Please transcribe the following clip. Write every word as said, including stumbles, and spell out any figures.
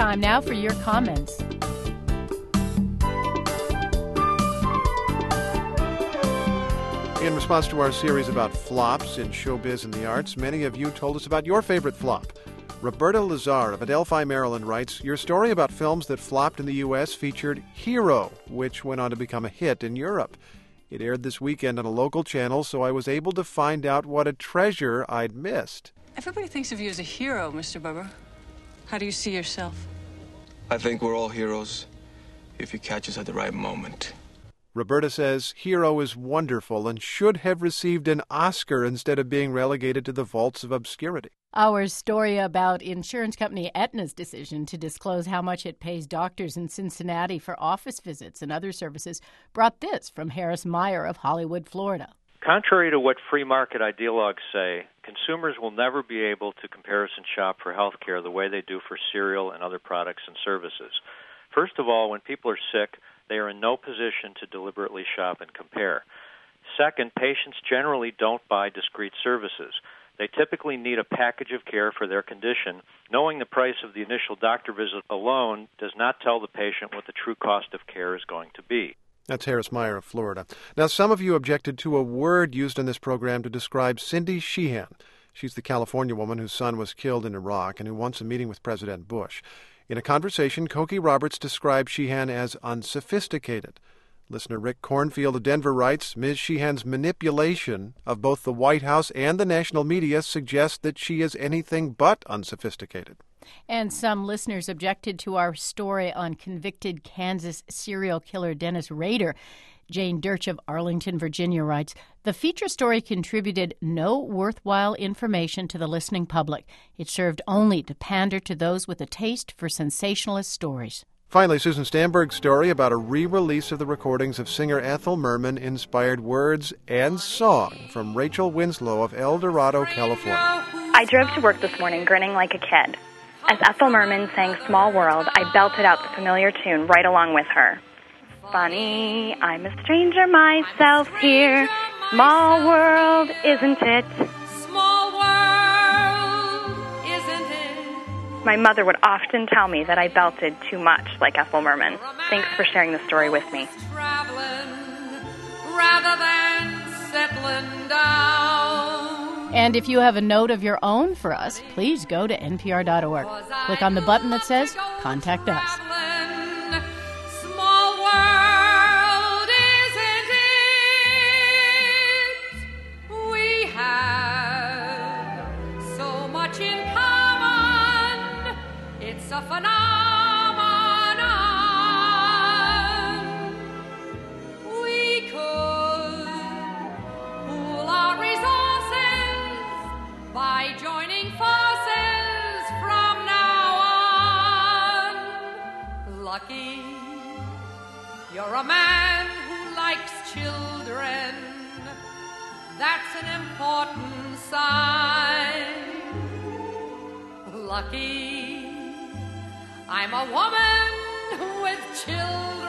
time now for your comments. In response to our series about flops in showbiz and the arts, many of you told us about your favorite flop. Roberta Lazar of Adelphi, Maryland writes, your story about films that flopped in the U S featured Hero, which went on to become a hit in Europe. It aired this weekend on a local channel, so I was able to find out what a treasure I'd missed. Everybody thinks of you as a hero, Mister Bubber. How do you see yourself? I think we're all heroes if you catch us at the right moment. Roberta says Hero is wonderful and should have received an Oscar instead of being relegated to the vaults of obscurity. Our story about insurance company Aetna's decision to disclose how much it pays doctors in Cincinnati for office visits and other services brought this from Harris Meyer of Hollywood, Florida. Contrary to what free market ideologues say, consumers will never be able to comparison shop for health care the way they do for cereal and other products and services. First of all, when people are sick, they are in no position to deliberately shop and compare. Second, patients generally don't buy discrete services. They typically need a package of care for their condition. Knowing the price of the initial doctor visit alone does not tell the patient what the true cost of care is going to be. That's Harris Meyer of Florida. Now, some of you objected to a word used in this program to describe Cindy Sheehan. She's the California woman whose son was killed in Iraq and who wants a meeting with President Bush. In a conversation, Cokie Roberts described Sheehan as unsophisticated. Listener Rick Cornfield of Denver writes, Miz Sheehan's manipulation of both the White House and the national media suggests that she is anything but unsophisticated. And some listeners objected to our story on convicted Kansas serial killer Dennis Rader. Jane Dirch of Arlington, Virginia writes, the feature story contributed no worthwhile information to the listening public. It served only to pander to those with a taste for sensationalist stories. Finally, Susan Stamberg's story about a re-release of the recordings of singer Ethel Merman inspired words and song from Rachel Winslow of El Dorado, California. I drove to work this morning grinning like a kid. As Ethel Merman sang Small World, I belted out the familiar tune right along with her. Funny, I'm a stranger myself here. Small world, isn't it? Small world, isn't it? My mother would often tell me that I belted too much like Ethel Merman. Thanks for sharing the story with me. Traveling rather than settling down. And if you have a note of your own for us, please go to N P R dot org. Click on the button that says Contact Us. A phenomenon. We could pool our resources by joining forces from now on. Lucky you're a man who likes children. That's an important sign. Lucky I'm a woman with children.